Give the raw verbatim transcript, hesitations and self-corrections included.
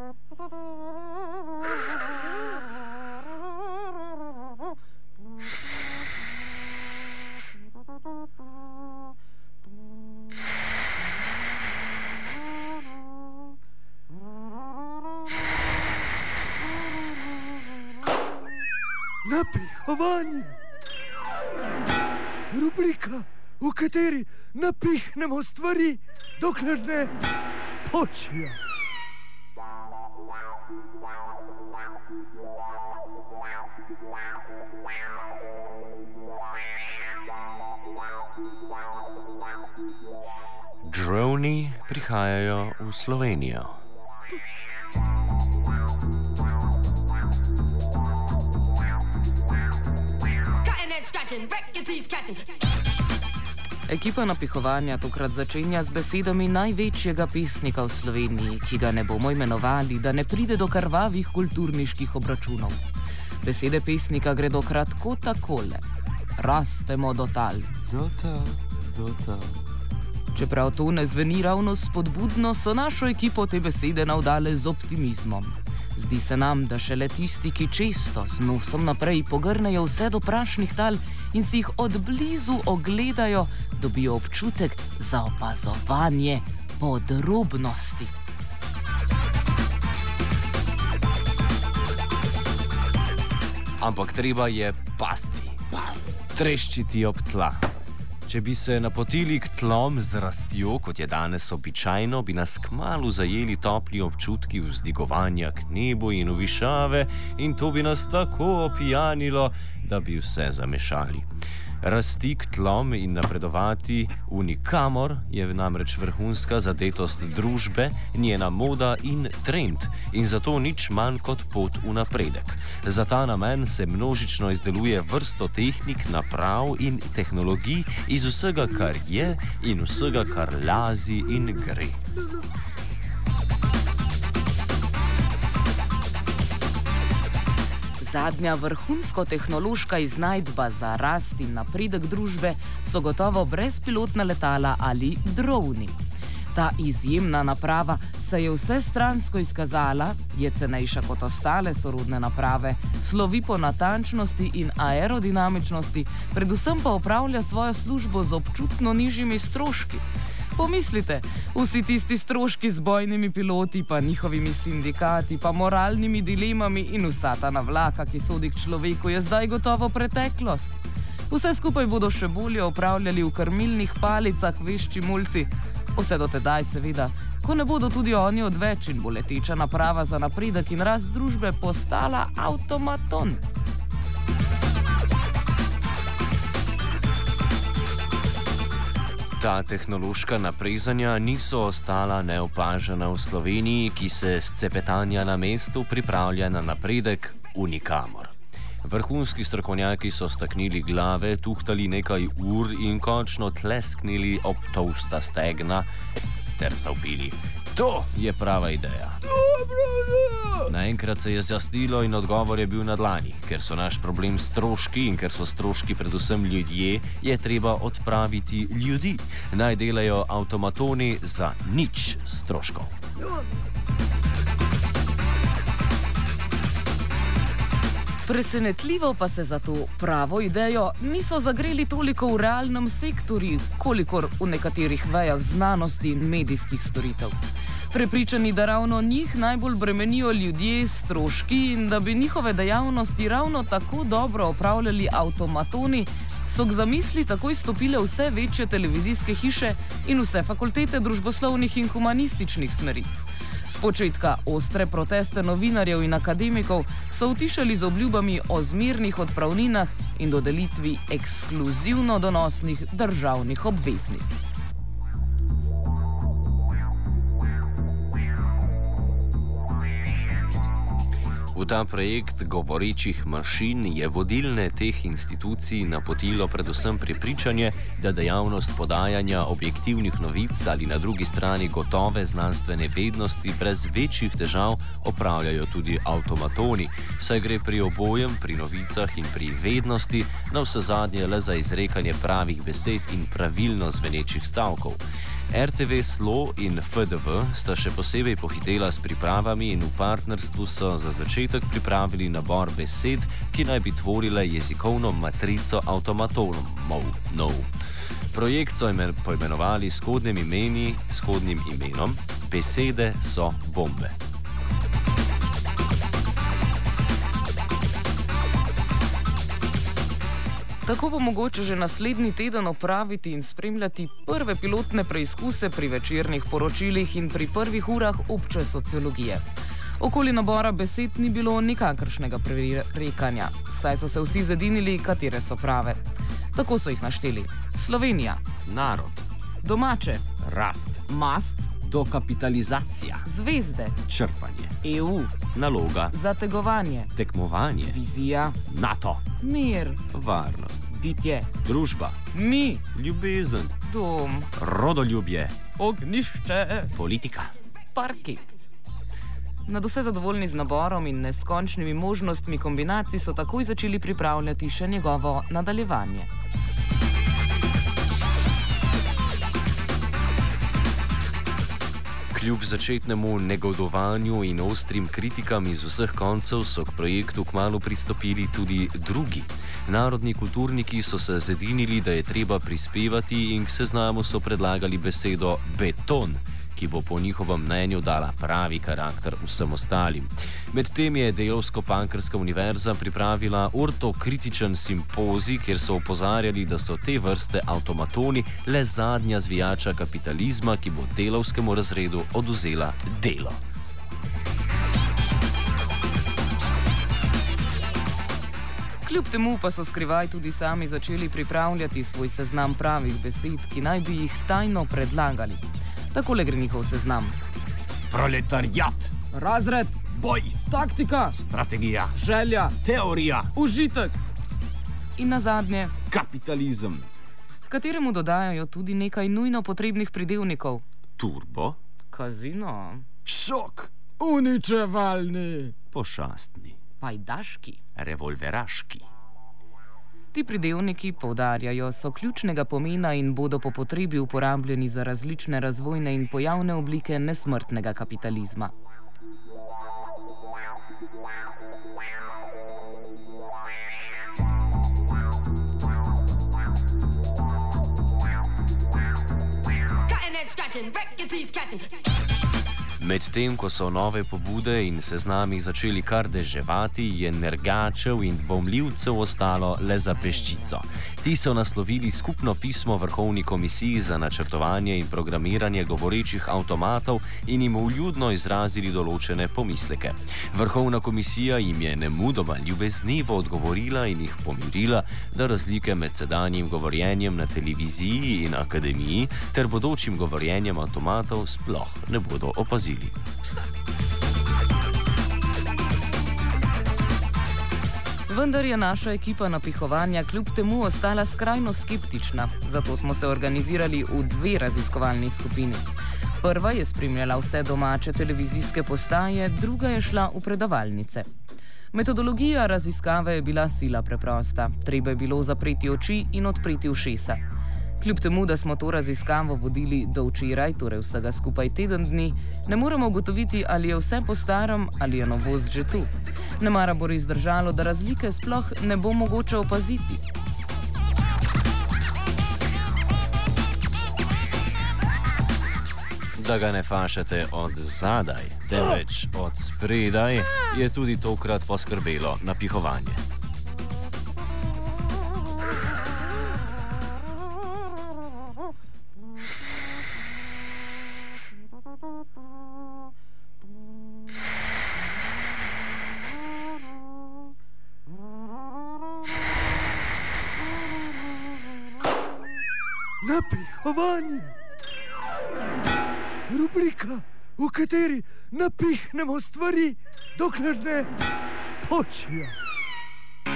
Napihovanje. Rubrika, v kateri napihnemo stvari, dokler ne počijo. Droni prihajajo v Slovenijo. Ekipa napihovanja tokrat začenja z besedami največjega pesnika v Sloveniji, ki ga ne bomo imenovali, da ne pride do krvavih kulturniških obračunov. Besede pesnika gredo kratko takole: rastemo do tal. Do tal, do tal. Čeprav to ne zveni ravno spodbudno, so našo ekipo te besede navdale z optimizmom. Zdi se nam, da šele tisti, ki često z nosom naprej pogrnejo vse do prašnih tal in si jih od blizu ogledajo, dobijo občutek za opazovanje podrobnosti. Ampak treba je pasti, treščiti ob tla. Če bi se napotili k tlom z rastjo, kot je danes običajno, bi nas kmalu zajeli topli občutki vzdigovanja k nebu in v višave, in to bi nas tako opijanilo, da bi vse zamešali. Rasti k tlom in napredovati v nikamor je namreč vrhunska zadetost družbe, njena moda in trend, in zato nič manj kot pot v napredek. Za ta namen se množično izdeluje vrsto tehnik, naprav in tehnologij iz vsega, kar je in vsega, kar lazi in gre. Zadnja vrhunsko-tehnološka iznajdba za rast in napredek družbe so gotovo brezpilotna letala ali droni. Ta izjemna naprava se je vsestransko izkazala, je cenejša kot ostale sorodne naprave, slovi po natančnosti in aerodinamičnosti, predvsem pa opravlja svojo službo z občutno nižjimi stroški. Pomislite, vsi tisti stroški z bojnimi piloti, pa njihovimi sindikati, pa moralnimi dilemami in vsa ta navlaka, ki sodi k človeku, je zdaj gotovo preteklost. Vse skupaj bodo še bolje opravljali v krmilnih palicah vešči mulci. Vse do tedaj seveda, ko ne bodo tudi oni odveč in bo leteča naprava za napredek in rast družbe postala avtomaton. Ta tehnološka naprezanja niso ostala neopažena v Sloveniji, ki se s cepetanja na mestu pripravlja na napredek v nikamor. Vrhunski strokovnjaki so staknili glave, tuhtali nekaj ur in končno tlesknili ob tolsta stegna ter zavpili: to je prava ideja. Naenkrat se je zjasnilo in odgovor je bil na dlani. Ker so naš problem stroški in ker so stroški predvsem ljudje, je treba odpraviti ljudi. Naj delajo avtomatoni za nič stroškov. Presenetljivo pa se za to pravo idejo niso zagreli toliko v realnem sektorju, kolikor v nekaterih vejah znanosti in medijskih storitev. Prepričani, da ravno njih najbolj bremenijo ljudje, stroški in da bi njihove dejavnosti ravno tako dobro opravljali avtomatoni, so k zamisli takoj stopile vse večje televizijske hiše in vse fakultete družboslovnih in humanističnih smeri. Spočetka ostre proteste novinarjev in akademikov so utišali z obljubami o zmernih odpravninah in dodelitvi ekskluzivno donosnih državnih obveznic. V ta projekt govorečih mašin je vodilne teh institucij napotilo predvsem prepričanje, da dejavnost podajanja objektivnih novic ali na drugi strani gotove znanstvene vednosti brez večjih težav opravljajo tudi avtomatoni, saj gre pri obojem, pri novicah in pri vednosti, na vsezadnje le za izrekanje pravih besed in pravilno zvenečih stavkov. R T V Slo in F D V sta še posebej pohitela s pripravami in v partnerstvu so za začetek pripravili nabor besed, ki naj bi tvorile jezikovno matrico avtomatonov. No. Projekt so imen, poimenovali s kodnim, imeni, s kodnim imenom Besede so bombe. Tako bo mogoče že naslednji teden opraviti in spremljati prve pilotne preizkuse pri večernih poročilih in pri prvih urah obče sociologije. Okoli nabora besed ni bilo nikakršnega prerekanja, saj so se vsi zedinili, katere so prave. Tako so jih našteli: Slovenija, narod, domače, rast, mast, dokapitalizacija, zvezde, črpanje, E U, naloga, zategovanje, tekmovanje, vizija, NATO, mir, varnost, bitje, družba, mi, ljubezen, dom, rodoljubje, ognjišče, politika, parket. Nad vse zadovoljni z naborom in neskončnimi možnostmi kombinacij so takoj začeli pripravljati še njegovo nadaljevanje. Kljub začetnemu negodovanju in ostrim kritikam iz vseh koncev so k projektu kmalu pristopili tudi drugi. Narodni kulturniki so se zedinili, da je treba prispevati, in k seznamu so predlagali besedo beton, ki bo po njihovem mnenju dala pravi karakter vsem ostalim. Medtem je Delavsko-Pankrska univerza pripravila ortokritičen simpozij, kjer so opozarjali, da so te vrste avtomatoni le zadnja zvijača kapitalizma, ki bo delavskemu razredu odvzela delo. Kljub temu pa so skrivaj tudi sami začeli pripravljati svoj seznam pravih besed, ki naj bi jih tajno predlagali. Takole gre njihov seznam: Proletariat, razred, boj, taktika, strategija, želja, teorija, užitek in nazadnje kapitalizem, h kateremu dodajajo tudi nekaj nujno potrebnih pridevnikov: turbo, kazino, šok, Uničevalni, pošastni, pajdaški. revolveraški. Ti pridevniki, poudarjajo, so ključnega pomena in bodo po potrebi uporabljeni za različne razvojne in pojavne oblike nesmrtnega kapitalizma. Medtem ko so nove pobude in seznami začeli kar deževati, je nergačev in dvomljivcev ostalo le za peščico. Ti so naslovili skupno pismo Vrhovni komisiji za načrtovanje in programiranje govorečih avtomatov in jim vljudno izrazili določene pomisleke. Vrhovna komisija jim je nemudoma ljubeznivo odgovorila in jih pomirila, da razlike med sedanjim govorjenjem na televiziji in akademiji ter bodočim govorjenjem avtomatov sploh ne bodo opazili. Vendar je naša ekipa napihovanja kljub temu ostala skrajno skeptična, zato smo se organizirali v dve raziskovalni skupini. Prva je spremljala vse domače televizijske postaje, druga je šla v predavalnice. Metodologija raziskave je bila sila preprosta, treba je bilo zapreti oči in odpreti ušesa. Kljub temu, da smo to raziskavo vodili do včeraj, torej vsega skupaj teden dni, ne moremo ugotoviti, ali je vse po starem ali je novost že tu. Nemara bo res držalo, da razlike sploh ne bo mogoče opaziti. Da ga ne fašate od zadaj, temveč od spredaj, je tudi tokrat poskrbelo napihovanje. Napihovanje. Rubrika, v kateri napihnemo stvari, dokler ne počijo.